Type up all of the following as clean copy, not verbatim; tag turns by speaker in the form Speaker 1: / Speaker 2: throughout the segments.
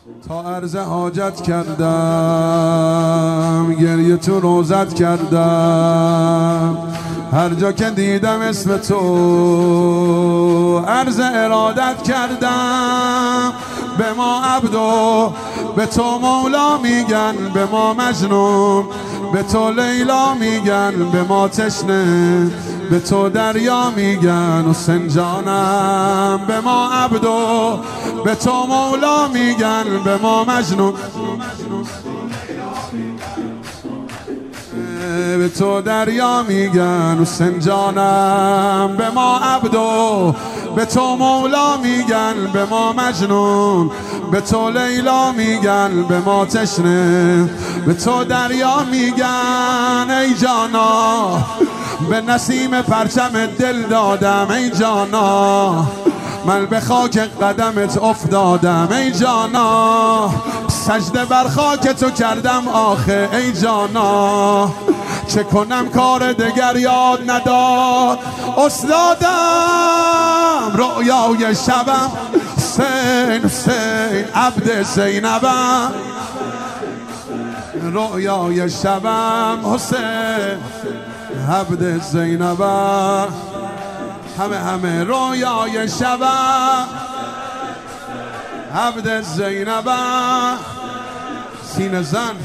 Speaker 1: تا عرض حاجت کردم، گریه تو روزت کردم، هر جا که دیدم اسم تو عرض ارادت کردم. به ما عبدو به تو مولا میگن، به ما مجنون به تو لیلا میگن، به ما تشنه به تو دریا میگن. حسین جانم به ما عبدو به تو مولا میگن، به ما مجنون به تو دریا میگن. حسین جانم به ما عبدو به تو مولا میگن، به ما مجنون به تو لیلا میگن، به ما تشنه به تو دریا میگن. ای جانا به نسیم پرچم دل دادم، ای جانا من به خاک قدمت افتادم، ای جانا سجده بر خاک تو کردم آخه، ای جانا چه کنم کار دگر یاد نداد استادم. رؤیای شبم حسین حسین عبد زینبم، رؤیای شبم حسین عبد زینبم، همه رویای شبم عبد زینبم. سینه زن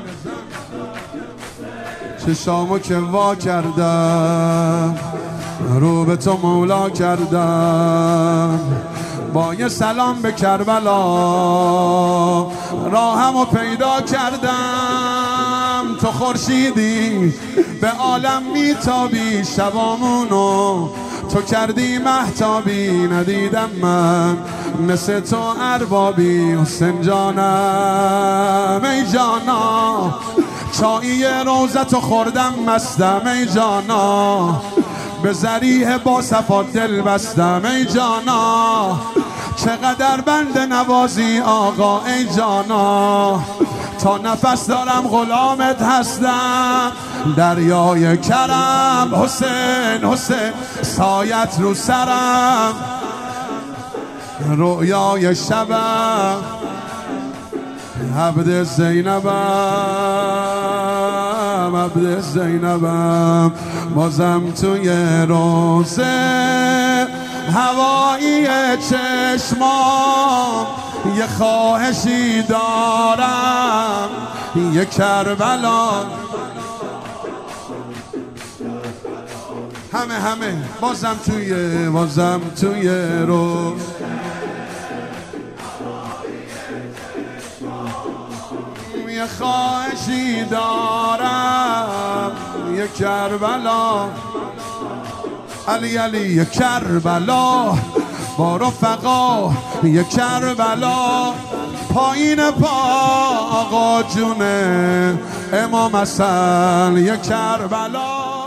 Speaker 1: چشامو که وا کردم، رو به تو مولا کردم، با یه سلام به کربلا راهمو پیدا کردم. تو خورشیدی به عالم میتابی، شبامونو تو کردی مهتابی، ندیدم من مثل تو اربابی. حسین جانم ای جانا چایی روزتو خوردم مستم، ای جانا به ذریح با صفا دل بستم، ای جانا چقدر بند نوازی آقا، ای جانا تا نفس دارم غلامت هستم. دریای کرم حسین حسین سایت رو سرم، رؤیای شبم عبد زینبم، عبد زینبم. بازم توی روزه هوایی چشمام یه خواهشی دارم، یه کربلا. همه بازم توی روز یه خواهشی دارم، یه کربلا. علی علی یه کربلا با رفقا، یه کربلا پایین پا آقا جونه امام حسن، یه کربلا.